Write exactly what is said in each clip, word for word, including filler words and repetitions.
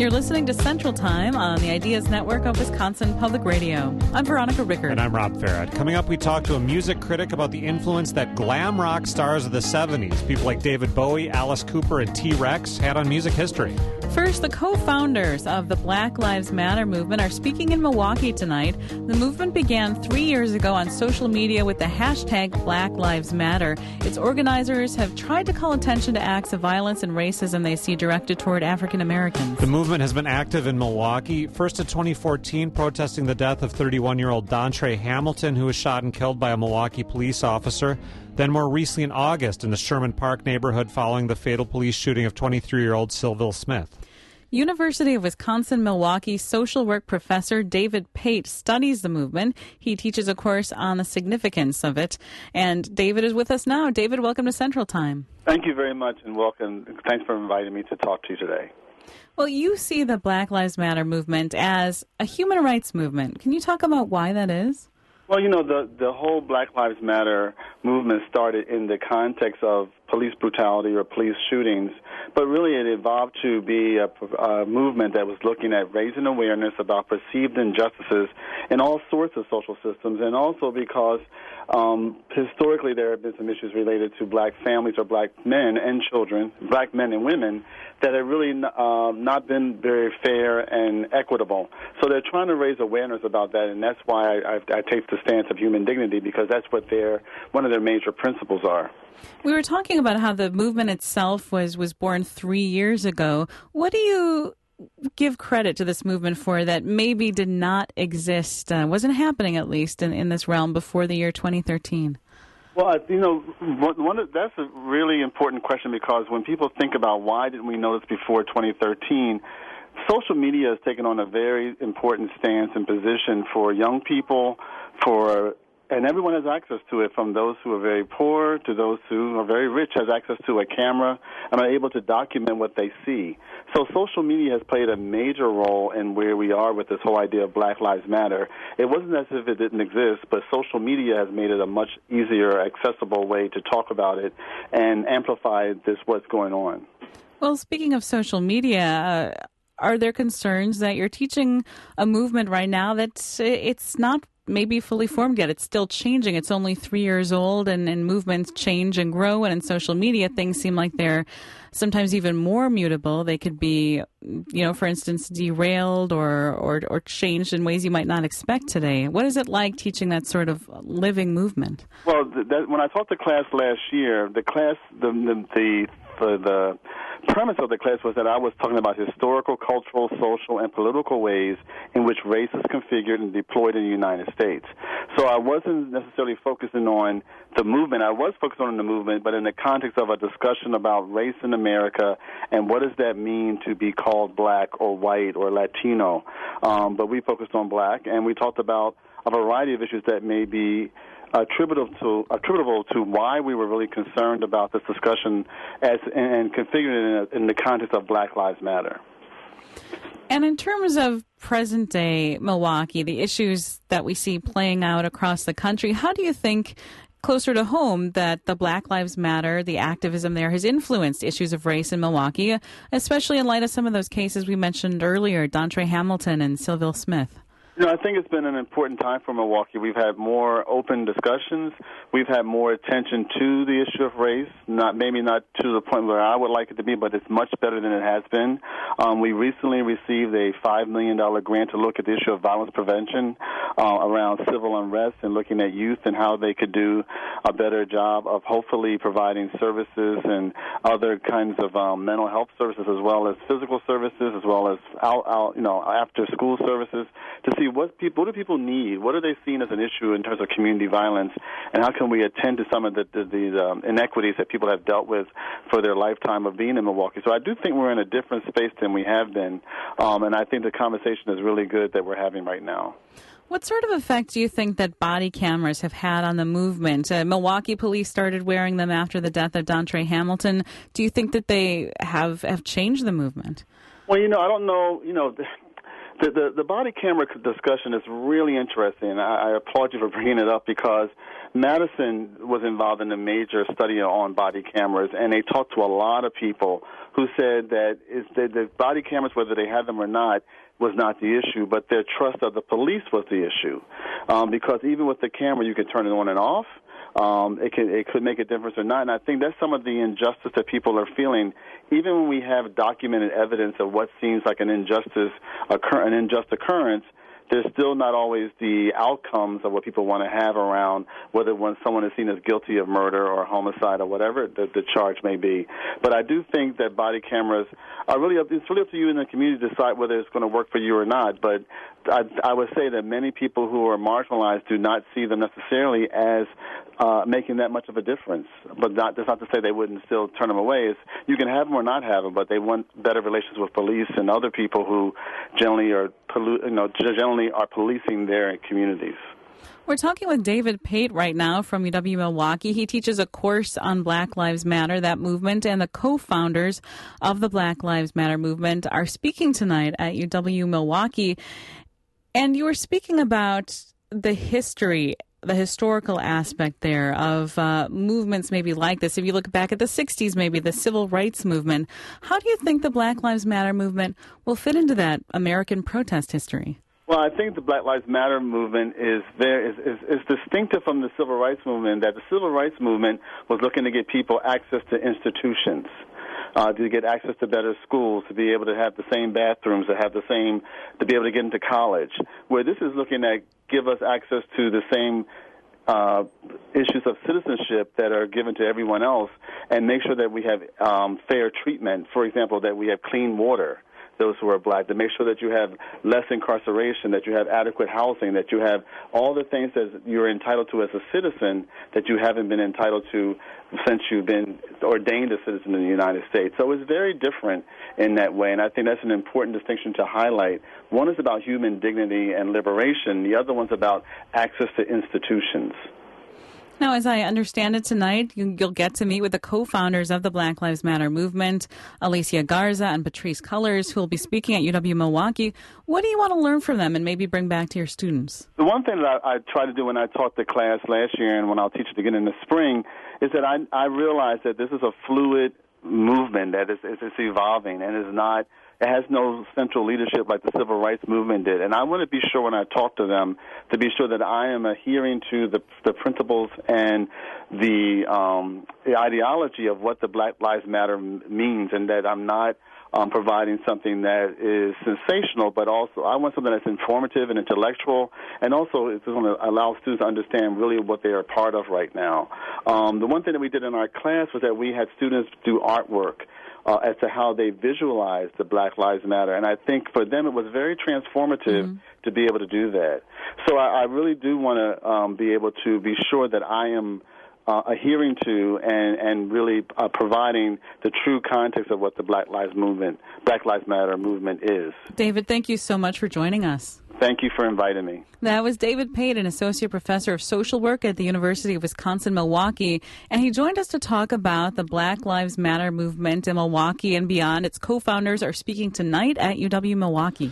You're listening to Central Time on the Ideas Network of Wisconsin Public Radio. I'm Veronica Rickard. And I'm Rob Farrett. Coming up, we talk to a music critic about the influence that glam rock stars of the seventies, people like David Bowie, Alice Cooper, and T-Rex, had on music history. First, the co-founders of the Black Lives Matter movement are speaking in Milwaukee tonight. The movement began three years ago on social media with the hashtag Black Lives Matter. Its organizers have tried to call attention to acts of violence and racism they see directed toward African Americans. The movement has been active in Milwaukee, first in twenty fourteen, protesting the death of thirty-one-year-old Dontre Hamilton, who was shot and killed by a Milwaukee police officer. Then more recently in August in the Sherman Park neighborhood following the fatal police shooting of twenty-three-year-old Sylville Smith. University of Wisconsin-Milwaukee social work professor David Pate studies the movement. He teaches a course on the significance of it. And David is with us now. David, welcome to Central Time. Thank you very much and welcome. Thanks for inviting me to talk to you today. Well, you see the Black Lives Matter movement as a human rights movement. Can you talk about why that is? Well, you know, the, the whole Black Lives Matter movement started in the context of police brutality or police shootings, but really it evolved to be a, a movement that was looking at raising awareness about perceived injustices in all sorts of social systems, and also because um, historically there have been some issues related to black families or black men and children, black men and women, that have really uh, not been very fair and equitable. So they're trying to raise awareness about that, and that's why I, I, I take the stance of human dignity, because that's what their one of their major principles are. We were talking about how the movement itself was, was born three years ago. What do you give credit to this movement for that maybe did not exist, uh, wasn't happening at least in, in this realm before the year twenty thirteen? Well, you know, one of, that's a really important question, because when people think about why didn't we notice before twenty thirteen, social media has taken on a very important stance and position for young people, for and everyone has access to it, from those who are very poor to those who are very rich, has access to a camera and are able to document what they see. So social media has played a major role in where we are with this whole idea of Black Lives Matter. It wasn't as if it didn't exist, but social media has made it a much easier, accessible way to talk about it and amplify this what's going on. Well, speaking of social media, uh, are there concerns that you're teaching a movement right now that it's not maybe fully formed yet? It's still changing. It's only three years old, and, and movements change and grow. And in social media, things seem like they're sometimes even more mutable. They could be, you know, for instance, derailed or, or, or changed in ways you might not expect today. What is it like teaching that sort of living movement? Well, that, when I taught the class last year, the class, the the the, the, the premise of the class was that I was talking about historical, cultural, social, and political ways in which race is configured and deployed in the United States. So I wasn't necessarily focusing on the movement. I was focused on the movement, but in the context of a discussion about race in America and what does that mean to be called black or white or Latino. Um, but we focused on black, and we talked about a variety of issues that may be attributable to attributable to why we were really concerned about this discussion as and, and configured it in, in the context of Black Lives Matter. And in terms of present-day Milwaukee, the issues that we see playing out across the country, how do you think, closer to home, that the Black Lives Matter, the activism there, has influenced issues of race in Milwaukee, especially in light of some of those cases we mentioned earlier, Dontre Hamilton and Sylville Smith? You know, I think it's been an important time for Milwaukee. We've had more open discussions. We've had more attention to the issue of race, not maybe not to the point where I would like it to be, but it's much better than it has been. Um, we recently received a five million dollars grant to look at the issue of violence prevention uh, around civil unrest and looking at youth and how they could do a better job of hopefully providing services and other kinds of um, mental health services, as well as physical services, as well as out, out, you know, after school services, to see what people, what do people need, what are they seeing as an issue in terms of community violence, and how can we attend to some of the, the, the um, inequities that people have dealt with for their lifetime of being in Milwaukee. So I do think we're in a different space than we have been, um, and I think the conversation is really good that we're having right now. What sort of effect do you think that body cameras have had on the movement? Uh, Milwaukee police started wearing them after the death of Dontre Hamilton. Do you think that they have, have changed the movement? Well, you know, I don't know, you know, The, the, the body camera discussion is really interesting. I, I applaud you for bringing it up because Madison was involved in a major study on body cameras, and they talked to a lot of people who said that is the, the body cameras, whether they had them or not, was not the issue, but their trust of the police was the issue. Um, because even with the camera, you could turn it on and off. Um, it, can, it could make a difference or not, and I think that's some of the injustice that people are feeling. Even when we have documented evidence of what seems like an injustice, occur, an unjust occurrence, there's still not always the outcomes of what people want to have around whether when someone is seen as guilty of murder or homicide or whatever the, the charge may be. But I do think that body cameras are really up, it's really up to you in the community to decide whether it's going to work for you or not. But I, I would say that many people who are marginalized do not see them necessarily as uh, making that much of a difference. But not, that's not to say they wouldn't still turn them away. It's, you can have them or not have them, but they want better relations with police and other people who generally are, pollu- you know, generally are policing their communities. We're talking with David Pate right now from U W-Milwaukee. He teaches a course on Black Lives Matter, that movement, and the co-founders of the Black Lives Matter movement are speaking tonight at U W-Milwaukee. And you were speaking about the history, the historical aspect there of uh, movements maybe like this. If you look back at the sixties, maybe the civil rights movement, how do you think the Black Lives Matter movement will fit into that American protest history? Well, I think the Black Lives Matter movement is there is, is, is distinctive from the civil rights movement, that the civil rights movement was looking to get people access to institutions, uh, to get access to better schools, to be able to have the same bathrooms, to have the same, to be able to get into college. Where this is looking at give us access to the same uh, issues of citizenship that are given to everyone else, and make sure that we have um, fair treatment. For example, that we have clean water. Those who are black, to make sure that you have less incarceration, that you have adequate housing, that you have all the things that you're entitled to as a citizen that you haven't been entitled to since you've been ordained a citizen in the United States. So it's very different in that way, and I think that's an important distinction to highlight. One is about human dignity and liberation. The other one's about access to institutions. Now, as I understand it tonight, you, you'll get to meet with the co-founders of the Black Lives Matter movement, Alicia Garza and Patrice Cullors, who will be speaking at U W-Milwaukee. What do you want to learn from them and maybe bring back to your students? The one thing that I, I try to do when I taught the class last year and when I'll teach it again in the spring is that I, I realize that this is a fluid movement that is, is, is evolving and is not, it has no central leadership like the civil rights movement did. And I want to be sure when I talk to them to be sure that I am adhering to the, the principles and the, um, the ideology of what the Black Lives Matter means, and that I'm not um, providing something that is sensational, but also I want something that's informative and intellectual, and also it's going to allow students to understand really what they are part of right now. Um, the one thing that we did in our class was that we had students do artwork Uh, as to how they visualize the Black Lives Matter. And I think for them it was very transformative mm-hmm. to be able to do that. So I, I really do want to um, be able to be sure that I am uh, adhering to and, and really uh, providing the true context of what the Black Lives Movement, Black Lives Matter movement is. David, thank you so much for joining us. Thank you for inviting me. That was David Pate, an associate professor of social work at the University of Wisconsin-Milwaukee, and he joined us to talk about the Black Lives Matter movement in Milwaukee and beyond. Its co-founders are speaking tonight at U W-Milwaukee.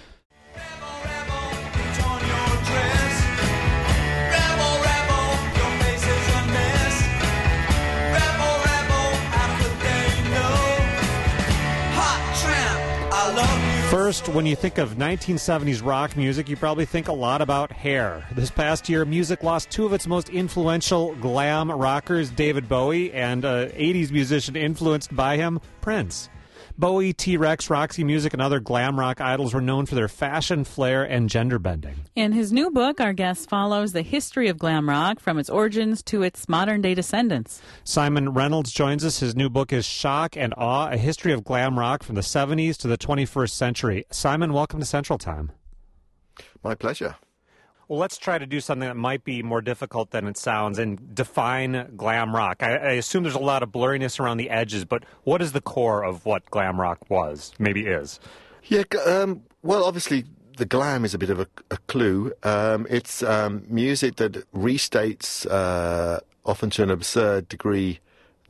First, when you think of nineteen seventies rock music, you probably think a lot about Hair. This past year, music lost two of its most influential glam rockers, David Bowie and uh, eighties musician influenced by him, Prince. Bowie, T-Rex, Roxy Music, and other glam rock idols were known for their fashion, flair, and gender bending. In his new book, our guest follows the history of glam rock from its origins to its modern-day descendants. Simon Reynolds joins us. His new book is Shock and Awe, A History of Glam Rock from the seventies to the twenty-first century. Simon, welcome to Central Time. My pleasure. Well, let's try to do something that might be more difficult than it sounds and define glam rock. I, I assume there's a lot of blurriness around the edges, but what is the core of what glam rock was, maybe is? Yeah, um, well, obviously the glam is a bit of a, a clue. Um, it's um, music that restates, uh, often to an absurd degree,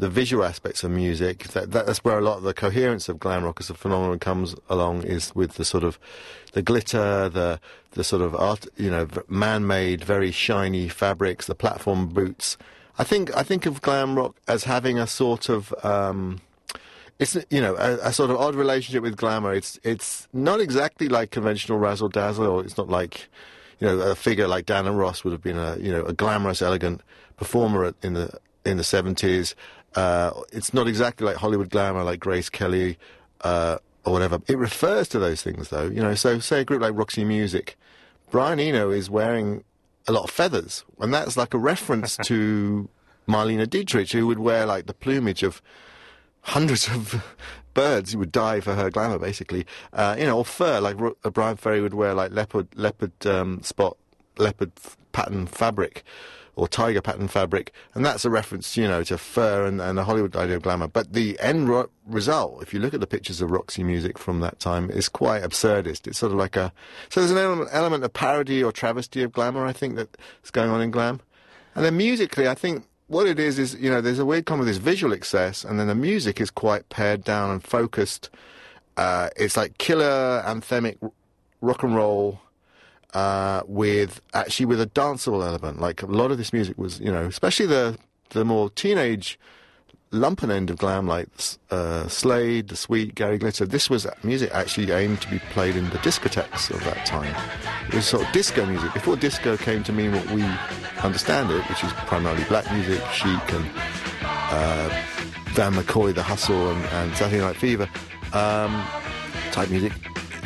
the visual aspects of music. That, that, that's where a lot of the coherence of glam rock as a phenomenon comes along, is with the sort of the glitter, the the sort of art, you know, man-made, very shiny fabrics, the platform boots. I think I think of glam rock as having a sort of um, it's you know a, a sort of odd relationship with glamour. It's it's not exactly like conventional razzle dazzle, or it's not like, you know, a figure like Diana Ross would have been a you know a glamorous, elegant performer in the in the seventies. Uh, it's not exactly like Hollywood glamour, like Grace Kelly uh, or whatever. It refers to those things, though. You know, so say a group like Roxy Music, Brian Eno is wearing a lot of feathers, and that's like a reference to Marlene Dietrich, who would wear like the plumage of hundreds of birds who would die for her glamour, basically. Uh, you know, or fur, like Ro- uh, Brian Ferry would wear like leopard, leopard um, spot, leopard f- pattern fabric, or tiger pattern fabric, and that's a reference, you know, to fur and, and the Hollywood idea of glamour. But the end ro- result, if you look at the pictures of Roxy Music from that time, is quite absurdist. It's sort of like a... So there's an element, element of parody or travesty of glamour, I think, that's going on in glam. And then musically, I think what it is is, you know, there's a weird kind of this visual excess, and then the music is quite pared down and focused. Uh, it's like killer, anthemic rock and roll, Uh, with actually with a danceable element. Like a lot of this music was, you know, especially the the more teenage lumpen end of glam, like uh, Slade, The Sweet, Gary Glitter. This was music actually aimed to be played in the discotheques of that time. It was sort of disco music before disco came to mean what we understand it, which is primarily black music, Chic and uh, Van McCoy, The Hustle, and, and Saturday Night Fever um, type music.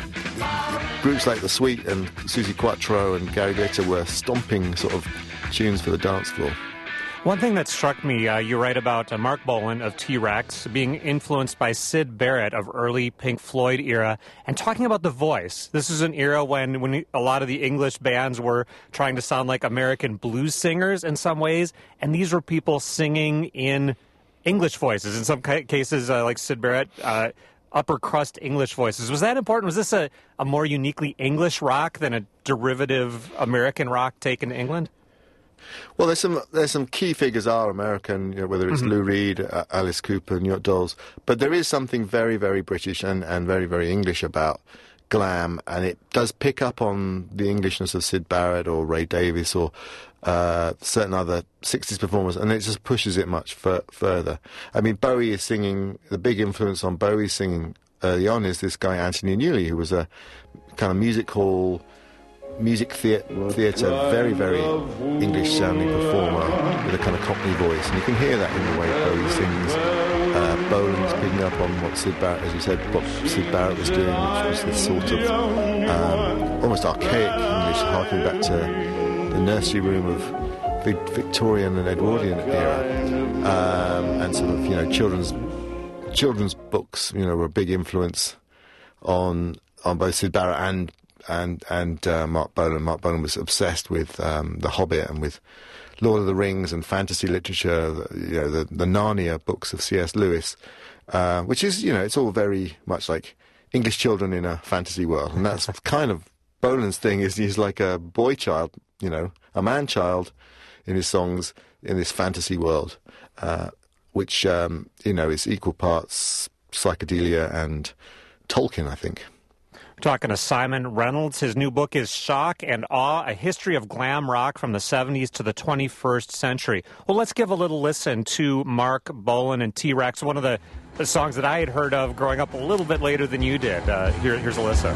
Groups like The Sweet and Suzi Quatro and Gary Glitter were stomping sort of tunes for the dance floor. One thing that struck me, uh, you write about uh, Mark Bolan of T-Rex being influenced by Syd Barrett of early Pink Floyd era, and talking about the voice. This is an era when, when a lot of the English bands were trying to sound like American blues singers in some ways, and these were people singing in English voices. In some ca- cases, uh, like Syd Barrett, uh, upper crust English voices. Was that important? Was this a, a more uniquely English rock than a derivative American rock taken to England? Well, there's some there's some key figures are American, you know, whether it's mm-hmm. Lou Reed, uh, Alice Cooper, New York Dolls, but there is something very, very British and, and very, very English about glam, and it does pick up on the Englishness of Syd Barrett or Ray Davies or uh, certain other sixties performers, and it just pushes it much f- further. I mean, Bowie is singing, the big influence on Bowie singing early on is this guy Anthony Newley, who was a kind of music hall, music thea- theatre, very, very English-sounding performer with a kind of Cockney voice, and you can hear that in the way Bowie sings. Uh, Bolan's picking up on what Syd Barrett, as you said, what Syd Barrett was doing, which was this sort of um, almost archaic English, harking back to the nursery room of Vic- Victorian and Edwardian era, um, and sort of, you know, children's children's books, you know, were a big influence on on both Syd Barrett and and and uh, Mark Bolan. Mark Bolan was obsessed with um, The Hobbit and with Lord of the Rings and fantasy literature, you know, the, the Narnia books of C S Lewis, uh, which is, you know, it's all very much like English children in a fantasy world, and that's kind of Bolan's thing. Is he's like a boy child, you know, a man child in his songs in this fantasy world, uh, which um, you know is equal parts psychedelia and Tolkien, I think. Talking to Simon Reynolds. His new book is Shock and Awe, A History of Glam Rock from the seventies to the twenty-first Century. Well, let's give a little listen to Mark Bolan and T-Rex, one of the, the songs that I had heard of growing up a little bit later than you did. Uh, here, here's a listen.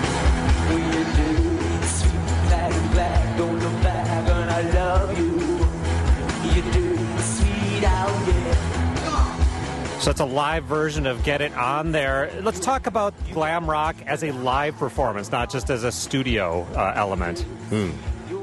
So it's a live version of Get It On there. Let's talk about glam rock as a live performance, not just as a studio uh, element. Hmm.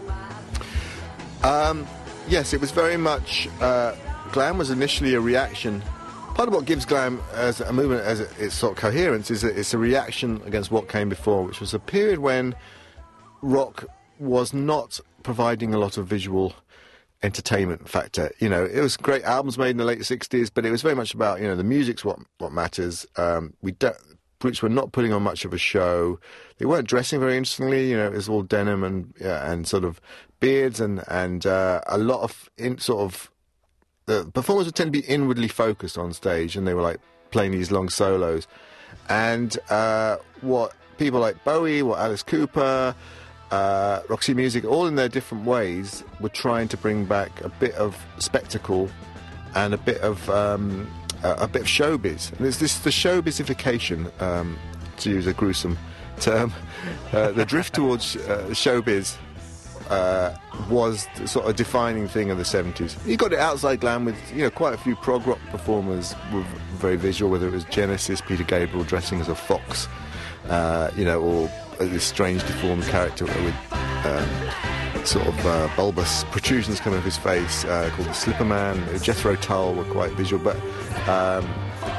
Um, yes, it was very much... Uh, glam was initially a reaction. Part of what gives glam as a movement, as its sort of coherence, is that it's a reaction against what came before, which was a period when rock was not providing a lot of visual entertainment factor. You know, it was great albums made in the late sixties, but it was very much about, you know, the music's what what matters. Um, we don't, groups were not putting on much of a show. They weren't dressing very interestingly. You know, it was all denim and yeah, and sort of beards and and uh, a lot of in, sort of the performers would tend to be inwardly focused on stage, and they were like playing these long solos. And uh, what people like Bowie, what Alice Cooper, uh, Roxy Music, all in their different ways, were trying to bring back a bit of spectacle and a bit of um, a, a bit of showbiz. And there's this the showbizification, um, to use a gruesome term, uh, the drift towards uh, showbiz. Uh, was the sort of defining thing of the seventies. You got it outside glam with, you know, quite a few prog rock performers were very visual, whether it was Genesis, Peter Gabriel dressing as a fox, uh, you know, or this strange deformed character with um, sort of uh, bulbous protrusions coming off his face, uh, called the Slipper Man. Jethro Tull were quite visual, but um,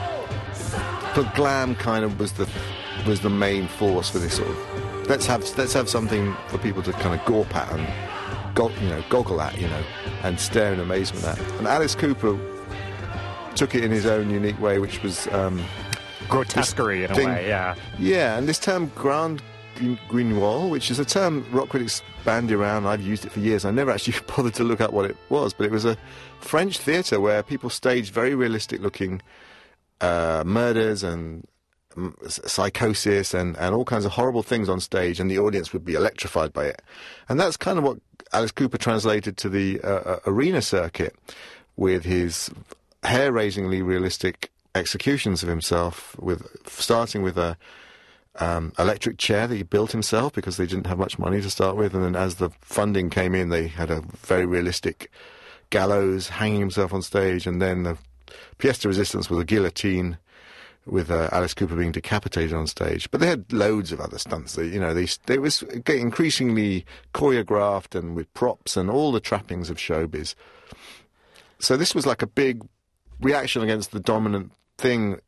but glam kind of was the was the main force for this sort of. Let's have let's have something for people to kind of gawp at and go, you know, goggle at, you know, and stare in amazement at. And Alice Cooper took it in his own unique way, which was um, grotesquerie in a thing, way, yeah. Yeah, and this term grand guignol, which is a term rock critics bandy around. I've used it for years. I never actually bothered to look up what it was, but it was a French theatre where people staged very realistic-looking uh, murders and psychosis and, and all kinds of horrible things on stage, and the audience would be electrified by it. And that's kind of what Alice Cooper translated to the uh, arena circuit with his hair-raisingly realistic executions of himself, with starting with a um, electric chair that he built himself because they didn't have much money to start with, and then as the funding came in, they had a very realistic gallows hanging himself on stage, and then the pièce de résistance was a guillotine with uh, Alice Cooper being decapitated on stage. But they had loads of other stunts. They, you know, they, they was getting increasingly choreographed and with props and all the trappings of showbiz. So this was like a big reaction against the dominant thing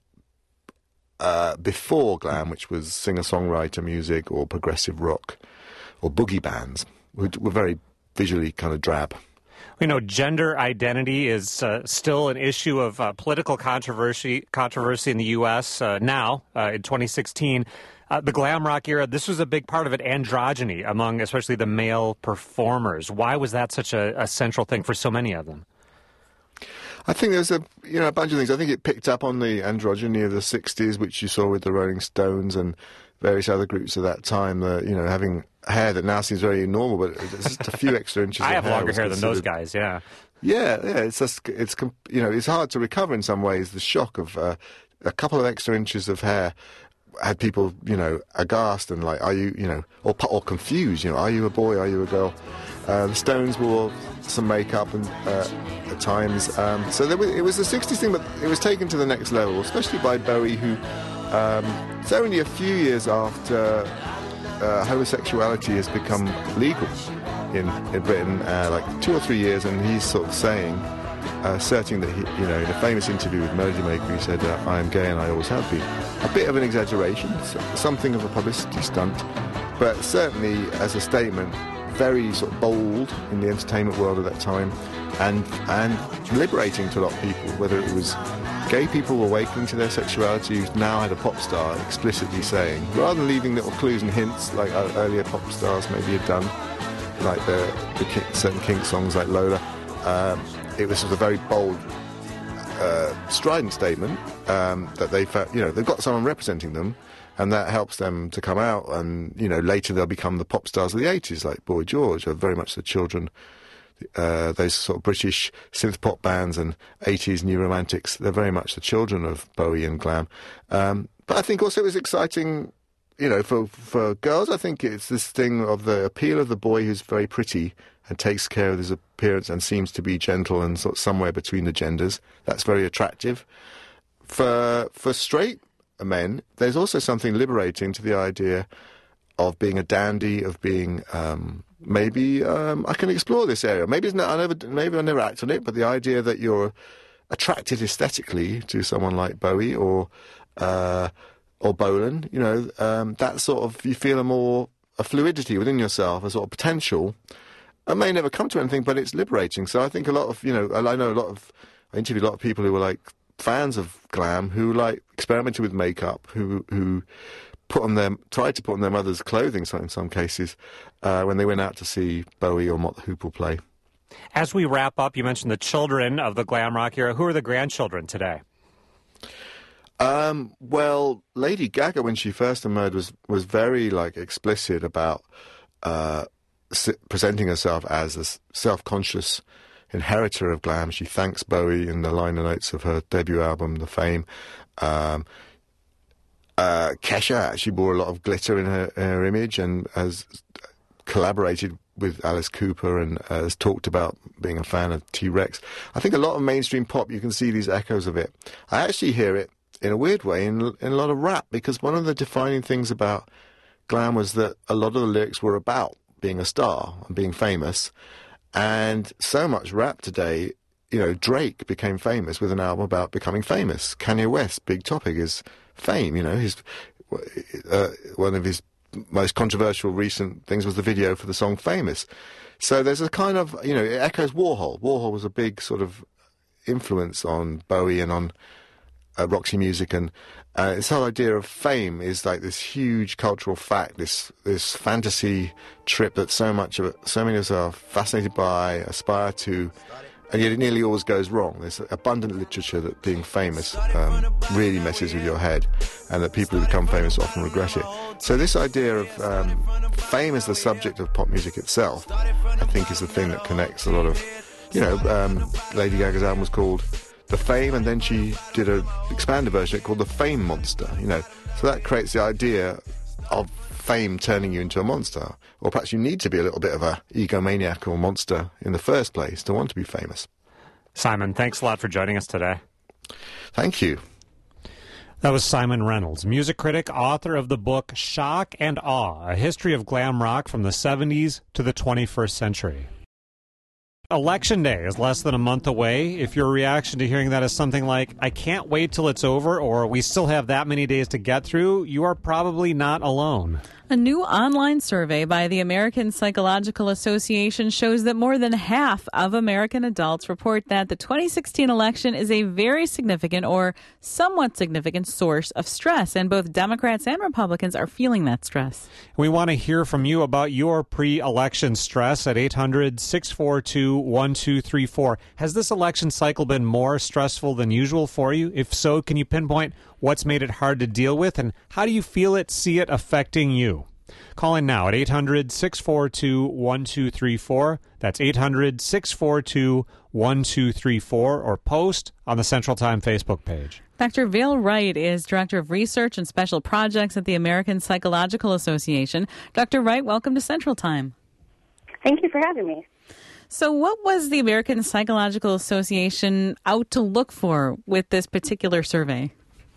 uh, before glam, which was singer-songwriter music or progressive rock or boogie bands, which were very visually kind of drab. You know, gender identity is uh, still an issue of uh, political controversy controversy in the U S uh, now, uh, in twenty sixteen. Uh, the glam rock era, this was a big part of it, androgyny among especially the male performers. Why was that such a, a central thing for so many of them? I think there's a you know a bunch of things. I think it picked up on the androgyny of the sixties, which you saw with the Rolling Stones and various other groups of that time, uh, you know, having hair that now seems very normal, but it's just a few extra inches. I of have hair longer hair considered... than those guys, yeah. Yeah, yeah, it's just, it's, you know, it's hard to recover in some ways. The shock of uh, a couple of extra inches of hair had people, you know, aghast and like, are you, you know, or, or confused, you know, are you a boy, are you a girl? Uh, the Stones wore some makeup and uh, at times. Um, so there was, it was a sixties thing, but it was taken to the next level, especially by Bowie, who, um, it's only a few years after uh, homosexuality has become legal in, in Britain, uh, like two or three years, and he's sort of saying, uh, asserting that, he, you know, in a famous interview with Melody Maker, he said, uh, I am gay and I always have been. A bit of an exaggeration, something of a publicity stunt, but certainly as a statement, very sort of bold in the entertainment world at that time, and and liberating to a lot of people, whether it was gay people awakening to their sexuality who now had a pop star explicitly saying, rather than leaving little clues and hints like uh, earlier pop stars maybe had done, like the, the King, certain Kink songs like Lola, um, it was sort of a very bold, uh, strident statement um, that they felt, you know, they've got someone representing them, and that helps them to come out, and, you know, later they'll become the pop stars of the eighties, like Boy George, are very much the children, uh, those sort of British synth pop bands and eighties new romantics, they're very much the children of Bowie and glam. Um, but I think also it was exciting, you know, for, for girls. I think it's this thing of the appeal of the boy who's very pretty and takes care of his appearance and seems to be gentle and sort of somewhere between the genders. That's very attractive. For for straight men, there's also something liberating to the idea of being a dandy, of being um, maybe um, I can explore this area. Maybe it's not, I never, maybe I never act on it, but the idea that you're attracted aesthetically to someone like Bowie or uh, or Bolan, you know, um, that sort of, you feel a more a fluidity within yourself, a sort of potential. It may never come to anything, but it's liberating. So I think a lot of, you know, I know a lot of, I interviewed a lot of people who were like fans of glam, who like experimented with makeup, who who put on their, tried to put on their mother's clothing in some cases, uh, when they went out to see Bowie or Mott the Hoople play. As we wrap up, you mentioned the children of the glam rock era. Who are the grandchildren today? Um, well, Lady Gaga, when she first emerged, was, was very, like, explicit about uh, s- presenting herself as a self-conscious inheritor of glam. She thanks Bowie in the liner notes of her debut album, The Fame. Um, uh, Kesha actually bore a lot of glitter in her, in her image and has collaborated with Alice Cooper and uh, has talked about being a fan of T-Rex. I think a lot of mainstream pop, you can see these echoes of it. I actually hear it in a weird way in, in a lot of rap, because one of the defining things about glam was that a lot of the lyrics were about being a star and being famous. And so much rap today, you know, Drake became famous with an album about becoming famous. Kanye West, big topic is fame, you know. His uh, one of his most controversial recent things was the video for the song Famous. So there's a kind of, you know, it echoes Warhol. Warhol was a big sort of influence on Bowie and on uh, Roxy Music, and uh, this whole idea of fame is like this huge cultural fact, this this fantasy trip that so much of it, so many of us are fascinated by, aspire to, and yet it nearly always goes wrong. There's abundant literature that being famous um, really messes with your head, and that people who become famous often regret it. So this idea of um, fame as the subject of pop music itself, I think, is the thing that connects a lot of, you know, um, Lady Gaga's album was called The Fame, and then she did an expanded version called The Fame Monster, you know. So that creates the idea of fame turning you into a monster. Or perhaps you need to be a little bit of a egomaniac or monster in the first place to want to be famous. Simon, thanks a lot for joining us today. Thank you. That was Simon Reynolds, music critic, author of the book Shock and Awe, A History of Glam Rock from the seventies to the twenty-first Century. Election Day is less than a month away. If your reaction to hearing that is something like, I can't wait till it's over, or we still have that many days to get through, you are probably not alone. A new online survey by the American Psychological Association shows that more than half of American adults report that the twenty sixteen election is a very significant or somewhat significant source of stress, and both Democrats and Republicans are feeling that stress. We want to hear from you about your pre-election stress at eight hundred, six four two, one two three four. Has this election cycle been more stressful than usual for you? If so, can you pinpoint what's made it hard to deal with, and how do you feel it, see it affecting you? Call in now at eight hundred, six four two, one two three four. That's eight hundred, six four two, one two three four, or post on the Central Time Facebook page. Doctor Vail Wright is Director of Research and Special Projects at the American Psychological Association. Doctor Wright, welcome to Central Time. Thank you for having me. So what was the American Psychological Association out to look for with this particular survey?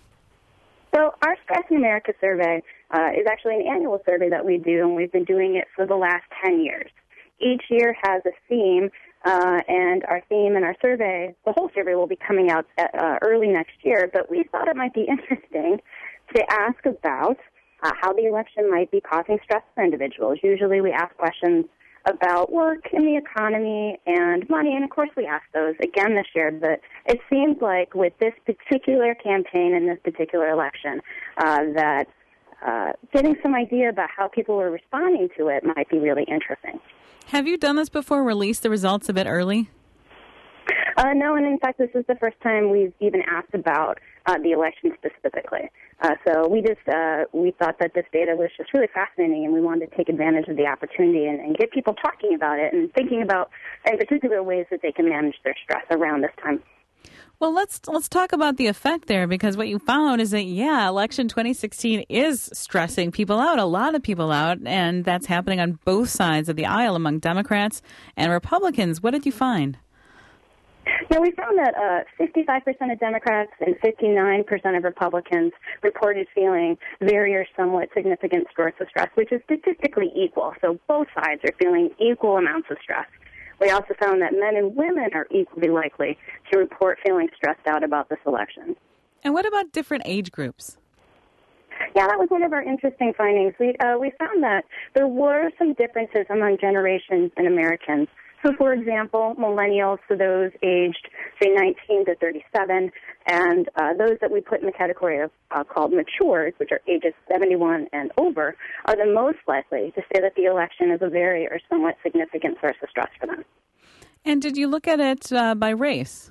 So our Stress in America survey uh, is actually an annual survey that we do, and we've been doing it for the last ten years. Each year has a theme, uh, and our theme and our survey, the whole survey will be coming out at, uh, early next year, but we thought it might be interesting to ask about uh, how the election might be causing stress for individuals. Usually we ask questions about work and the economy and money, and of course we asked those again this year, but it seems like with this particular campaign and this particular election uh, that uh, getting some idea about how people are responding to it might be really interesting. Have you done this before, released the results a bit early? Uh, no, and in fact, this is the first time we've even asked about uh, the election specifically. Uh, so we just uh, we thought that this data was just really fascinating, and we wanted to take advantage of the opportunity and, and get people talking about it and thinking about, in particular, ways that they can manage their stress around this time. Well, let's let's talk about the effect there, because what you found is that, yeah, election twenty sixteen is stressing people out, a lot of people out, and that's happening on both sides of the aisle among Democrats and Republicans. What did you find? Yeah, we found that uh, fifty-five percent of Democrats and fifty-nine percent of Republicans reported feeling very or somewhat significant source of stress, which is statistically equal. So both sides are feeling equal amounts of stress. We also found that men and women are equally likely to report feeling stressed out about this election. And what about different age groups? Yeah, that was one of our interesting findings. We uh, we found that there were some differences among generations in Americans. So, for example, millennials, so those aged, say, nineteen to thirty-seven, and uh, those that we put in the category of uh, called matures, which are ages seventy-one and over, are the most likely to say that the election is a very or somewhat significant source of stress for them. And did you look at it uh, by race?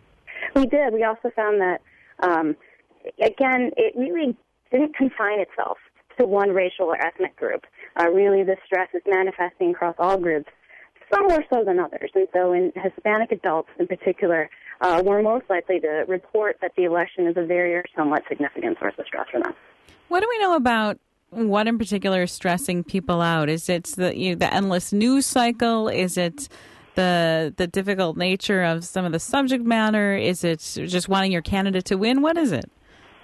We did. We also found that, um, again, it really didn't confine itself to one racial or ethnic group. Uh, really, the stress is manifesting across all groups, some more so than others. And so in Hispanic adults in particular, uh, we're most likely to report that the election is a very or somewhat significant source of stress for them. What do we know about what in particular is stressing people out? Is it the, you know, the endless news cycle? Is it the the difficult nature of some of the subject matter? Is it just wanting your candidate to win? What is it?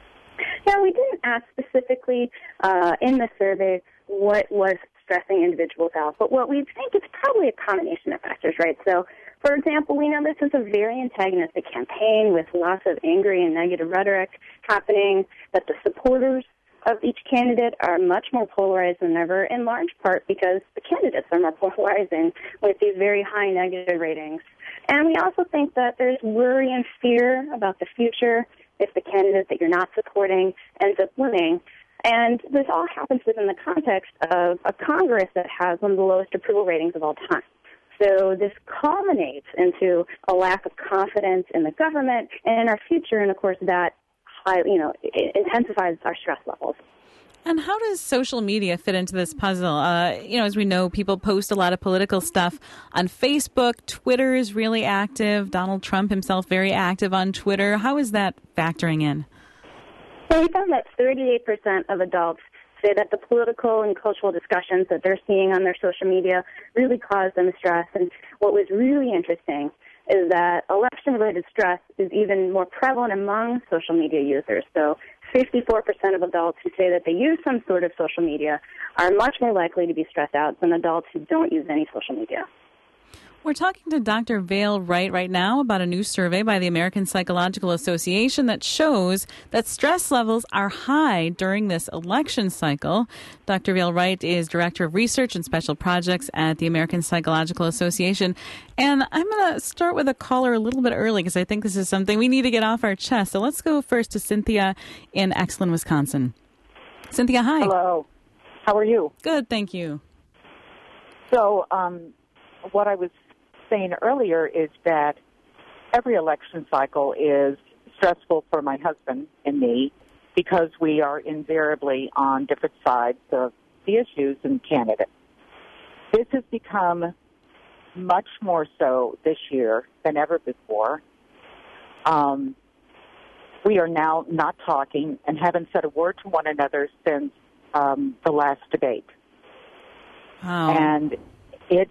Yeah, we didn't ask specifically uh, in the survey what was stressing individuals out, but what we think is probably a combination of factors, right? So, for example, we know this is a very antagonistic campaign with lots of angry and negative rhetoric happening, that the supporters of each candidate are much more polarized than ever, in large part because the candidates are more polarizing with these very high negative ratings. And we also think that there's worry and fear about the future if the candidate that you're not supporting ends up winning. And this all happens within the context of a Congress that has one of the lowest approval ratings of all time. So this culminates into a lack of confidence in the government and in our future, and of course that high, you know, it intensifies our stress levels. And how does social media fit into this puzzle? Uh, you know, as we know, people post a lot of political stuff on Facebook. Twitter is really active. Donald Trump himself very active on Twitter. How is that factoring in? So we found that thirty-eight percent of adults say that the political and cultural discussions that they're seeing on their social media really cause them stress. And what was really interesting is that election-related stress is even more prevalent among social media users. So fifty-four percent of adults who say that they use some sort of social media are much more likely to be stressed out than adults who don't use any social media. We're talking to Doctor Vail Wright right now about a new survey by the American Psychological Association that shows that stress levels are high during this election cycle. Doctor Vail Wright is Director of Research and Special Projects at the American Psychological Association. And I'm going to start with a caller a little bit early because I think this is something we need to get off our chest. So let's go first to Cynthia in Exlin, Wisconsin. Cynthia, hi. Hello. How are you? Good, thank you. So um, what I was saying earlier is that every election cycle is stressful for my husband and me because we are invariably on different sides of the issues and candidates. This has become much more so this year than ever before. Um, we are now not talking and haven't said a word to one another since um, the last debate. Wow. And it's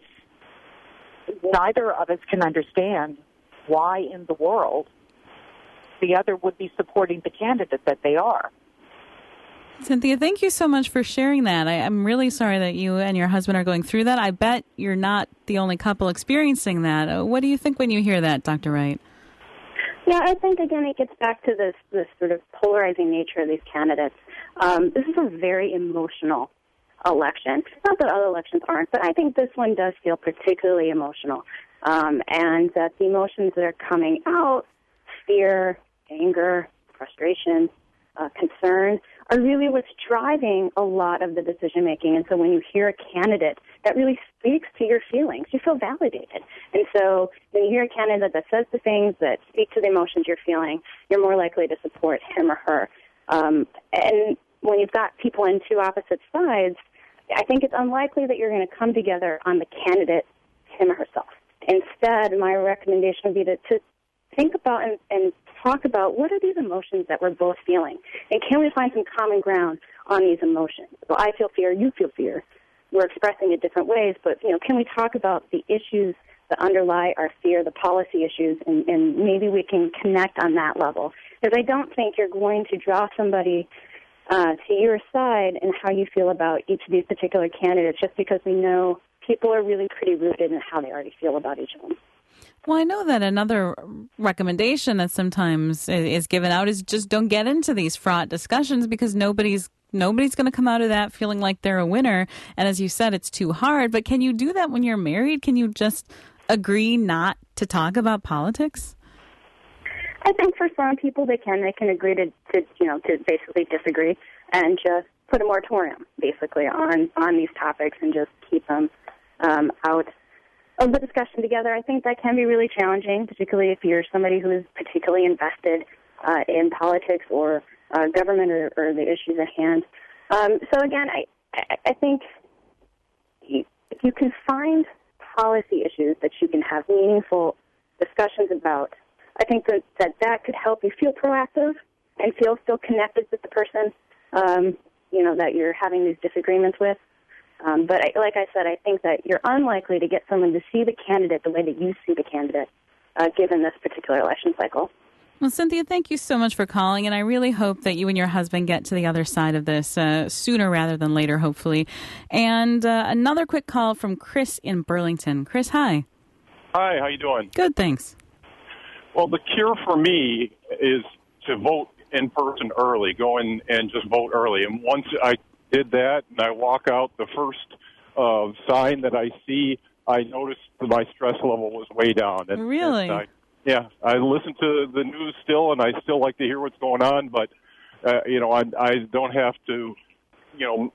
neither of us can understand why in the world the other would be supporting the candidate that they are. Cynthia, thank you so much for sharing that. I, I'm really sorry that you and your husband are going through that. I bet you're not the only couple experiencing that. Uh, what do you think when you hear that, Doctor Wright? Yeah, I think, again, it gets back to this, this sort of polarizing nature of these candidates. Um, this is a very emotional election. Not that other elections aren't, but I think this one does feel particularly emotional. Um, and that the emotions that are coming out, fear, anger, frustration, uh, concern, are really what's driving a lot of the decision-making. And so when you hear a candidate that really speaks to your feelings, you feel validated. And so when you hear a candidate that says the things that speak to the emotions you're feeling, you're more likely to support him or her. Um, and when you've got people in two opposite sides, I think it's unlikely that you're going to come together on the candidate, him or herself. Instead, my recommendation would be to, to think about and, and talk about what are these emotions that we're both feeling, and can we find some common ground on these emotions? So I feel fear, you feel fear. We're expressing it different ways, but you know, can we talk about the issues that underlie our fear, the policy issues, and, and maybe we can connect on that level? Because I don't think you're going to draw somebody uh, to your side and how you feel about each of these particular candidates just because we know people are really pretty rooted in how they already feel about each of them. Well, I know that another recommendation that sometimes is given out is just don't get into these fraught discussions because nobody's nobody's going to come out of that feeling like they're a winner. And as you said, it's too hard. But can you do that when you're married? Can you just agree not to talk about politics? I think for some people they can. They can agree to, to you know, to basically disagree and just put a moratorium, basically, on, on these topics and just keep them um, out of the discussion together. I think that can be really challenging, particularly if you're somebody who is particularly invested uh, in politics or uh, government or, or the issues at hand. Um, so again, I, I, I think you, if you can find policy issues that you can have meaningful discussions about, I think that that, that could help you feel proactive and feel still connected with the person, um, you know, that you're having these disagreements with. Um, but I, like I said, I think that you're unlikely to get someone to see the candidate the way that you see the candidate, uh, given this particular election cycle. Well, Cynthia, thank you so much for calling, and I really hope that you and your husband get to the other side of this uh, sooner rather than later, hopefully. And uh, another quick call from Chris in Burlington. Chris, hi. Hi, how you doing? Good, thanks. Well, the cure for me is to vote in person early, go in and just vote early. And once I did that and I walk out, the first uh, sign that I see, I noticed that my stress level was way down. And, really? And I, yeah, I listen to the news still, and I still like to hear what's going on, but, uh, you know, I, I don't have to, you know,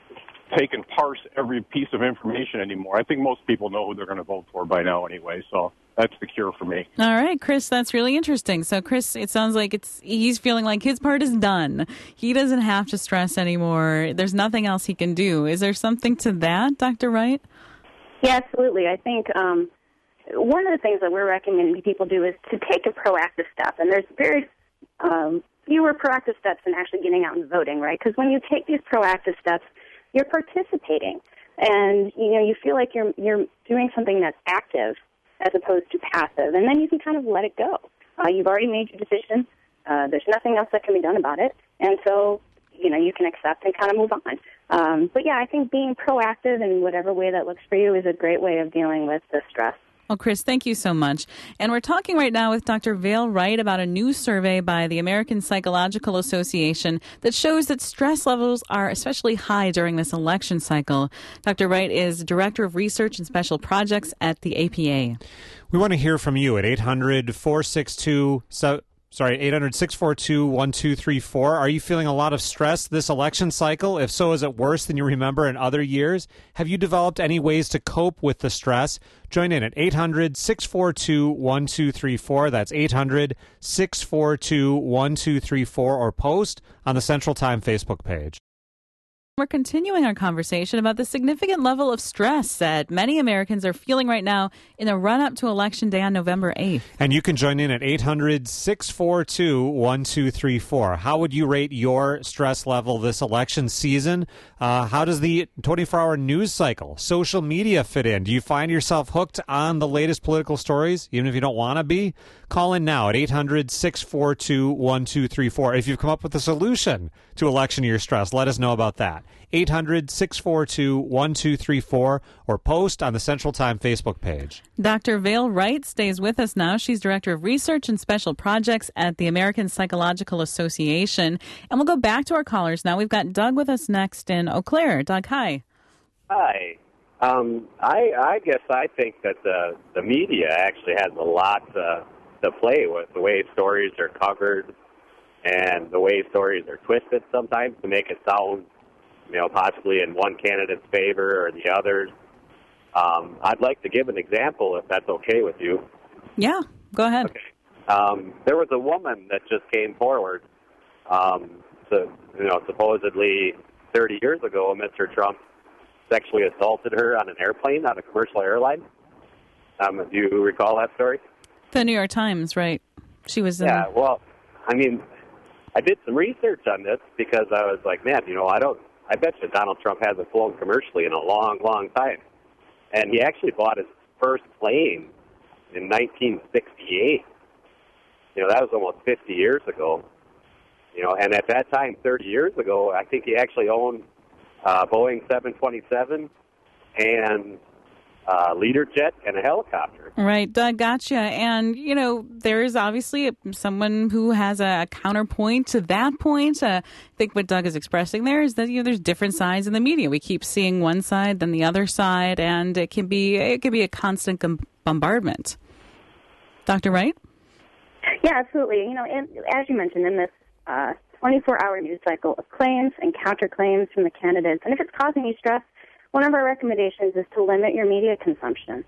take and parse every piece of information anymore. I think most people know who they're going to vote for by now anyway, so that's the cure for me. All right, Chris, that's really interesting. So, Chris, it sounds like it's he's feeling like his part is done. He doesn't have to stress anymore. There's nothing else he can do. Is there something to that, Doctor Wright? Yeah, absolutely. I think um, one of the things that we're recommending people do is to take a proactive step. And there's very um, fewer proactive steps than actually getting out and voting, right? Because when you take these proactive steps, you're participating. And, you know, you feel like you're you're doing something that's active as opposed to passive. And then you can kind of let it go. Uh, you've already made your decision. Uh, there's nothing else that can be done about it. And so, you know, you can accept and kind of move on. Um, but, yeah, I think being proactive in whatever way that looks for you is a great way of dealing with the stress. Well, Chris, thank you so much. And we're talking right now with Doctor Vail Wright about a new survey by the American Psychological Association that shows that stress levels are especially high during this election cycle. Doctor Wright is Director of Research and Special Projects at the A P A. We want to hear from you at eight hundred, four six two, sorry, eight hundred, six four two, one two three four. Are you feeling a lot of stress this election cycle? If so, is it worse than you remember in other years? Have you developed any ways to cope with the stress? Join in at eight hundred, six four two, one two three four. That's eight hundred, six four two, one two three four, or post on the Central Time Facebook page. We're continuing our conversation about the significant level of stress that many Americans are feeling right now in the run-up to Election Day on November eighth. And you can join in at eight hundred, six four two, one two three four. How would you rate your stress level this election season? Uh, how does the twenty-four hour news cycle, social media fit in? Do you find yourself hooked on the latest political stories, even if you don't want to be? Call in now at eight hundred, six four two, one two three four. If you've come up with a solution to election year stress, let us know about that. eight hundred, six four two, one two three four, or post on the Central Time Facebook page. Doctor Vail Wright stays with us now. She's Director of Research and Special Projects at the American Psychological Association. And we'll go back to our callers now. We've got Doug with us next in Eau Claire. Doug, hi. Hi. Um, I, I guess I think that the, the media actually has a lot uh, to play with, the way stories are covered and the way stories are twisted sometimes to make it sound, you know, possibly in one candidate's favor or the other's. Um, I'd like to give an example, if that's okay with you. Yeah, go ahead. Okay. Um, there was a woman that just came forward. Um, so, you know, supposedly thirty years ago, Mister Trump sexually assaulted her on an airplane, on a commercial airline. Um, do you recall that story? The New York Times, right? She was in... Yeah, well, I mean, I did some research on this because I was like, man, you know, I don't, I bet you Donald Trump hasn't flown commercially in a long, long time. And he actually bought his first plane in nineteen sixty-eight. You know, that was almost fifty years ago. You know, and at that time, thirty years ago, I think he actually owned uh, Boeing seven twenty-seven and uh, Learjet and a helicopter. Right, Doug, gotcha. And, you know, there is obviously someone who has a counterpoint to that point. Uh, I think what Doug is expressing there is that, you know, there's different sides in the media. We keep seeing one side, then the other side, and it can be it can be a constant com- bombardment. Doctor Wright? Yeah, absolutely. You know, and as you mentioned, in this uh, twenty-four hour news cycle of claims and counterclaims from the candidates, and if it's causing you stress, one of our recommendations is to limit your media consumption.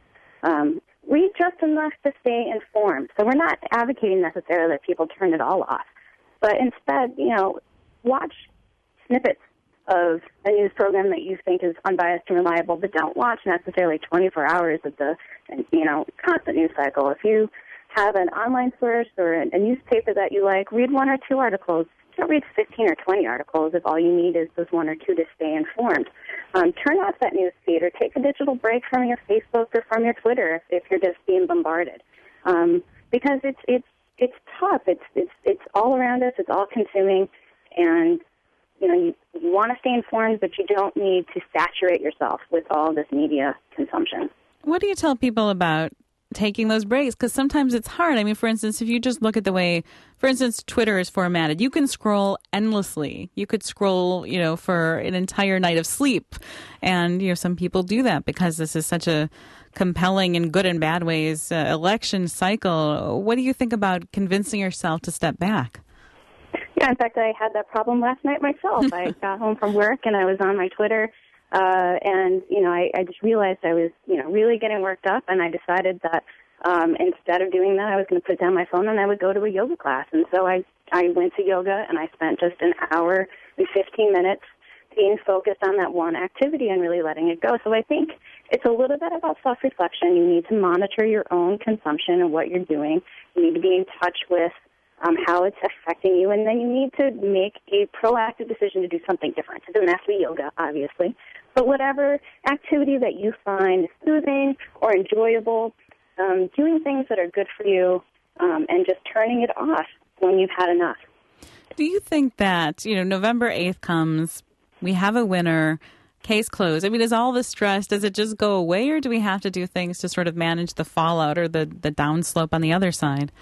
Um, read just enough to stay informed. So we're not advocating necessarily that people turn it all off, but instead, you know, watch snippets of a news program that you think is unbiased and reliable, but don't watch necessarily twenty-four hours of the, you know, constant news cycle. If you have an online source or a newspaper that you like, read one or two articles. Don't read fifteen or twenty articles if all you need is those one or two to stay informed. Um, turn off that news feed or take a digital break from your Facebook or from your Twitter if, if you're just being bombarded. Um, because it's it's it's tough. It's it's it's all around us. It's all consuming, and you know you, you want to stay informed, but you don't need to saturate yourself with all this media consumption. What do you tell people about taking those breaks? Because sometimes it's hard. I mean, for instance, if you just look at the way, for instance, Twitter is formatted, you can scroll endlessly. You could scroll, you know, for an entire night of sleep. And, you know, some people do that because this is such a compelling in good and bad ways uh, election cycle. What do you think about convincing yourself to step back? Yeah, in fact, I had that problem last night myself. I got home from work and I was on my Twitter. Uh, and, you know, I, I just realized I was, you know, really getting worked up, and I decided that um, instead of doing that, I was going to put down my phone and I would go to a yoga class. And so I, I went to yoga, and I spent just an hour and fifteen minutes being focused on that one activity and really letting it go. So I think it's a little bit about self-reflection. You need to monitor your own consumption and what you're doing. You need to be in touch with Um, how it's affecting you, and then you need to make a proactive decision to do something different. It doesn't have to be yoga, obviously, but whatever activity that you find soothing or enjoyable, um, doing things that are good for you, um, and just turning it off when you've had enough. Do you think that, you know, November eighth comes, we have a winner, case closed? I mean, is all the stress, does it just go away, or do we have to do things to sort of manage the fallout or the, the downslope on the other side?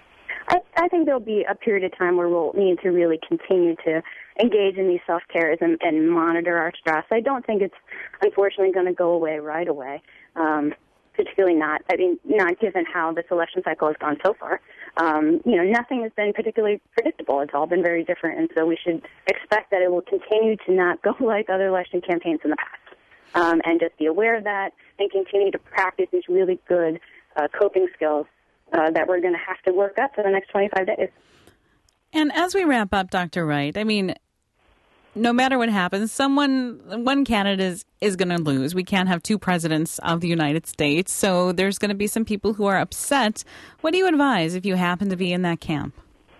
I, I think there'll be a period of time where we'll need to really continue to engage in these self-cares and, and monitor our stress. I don't think it's, unfortunately, going to go away right away, um, particularly not, I mean, not given how this election cycle has gone so far. Um, you know, nothing has been particularly predictable. It's all been very different, and so we should expect that it will continue to not go like other election campaigns in the past, um, and just be aware of that and continue to practice these really good uh, coping skills Uh, that we're going to have to work up for the next twenty-five days. And as we wrap up, Doctor Wright, I mean, no matter what happens, someone, one candidate is, is going to lose. We can't have two presidents of the United States, so there's going to be some people who are upset. What do you advise if you happen to be in that camp?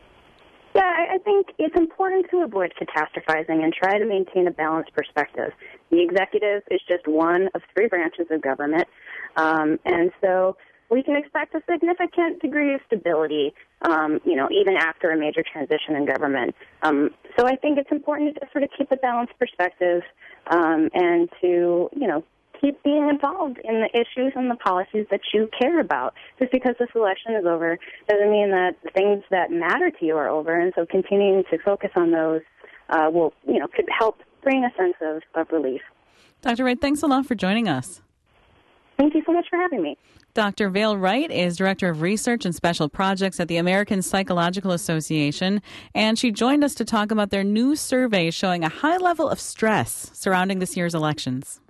Yeah, I, I think it's important to avoid catastrophizing and try to maintain a balanced perspective. The executive is just one of three branches of government, um, and so we can expect a significant degree of stability, um, you know, even after a major transition in government. Um, so I think it's important to sort of keep a balanced perspective um, and to, you know, keep being involved in the issues and the policies that you care about. Just because this election is over doesn't mean that the things that matter to you are over, and so continuing to focus on those uh, will, you know, could help bring a sense of, of relief. Doctor Wright, thanks a lot for joining us. Thank you so much for having me. Doctor Vail Wright is Director of Research and Special Projects at the American Psychological Association, and she joined us to talk about their new survey showing a high level of stress surrounding this year's elections.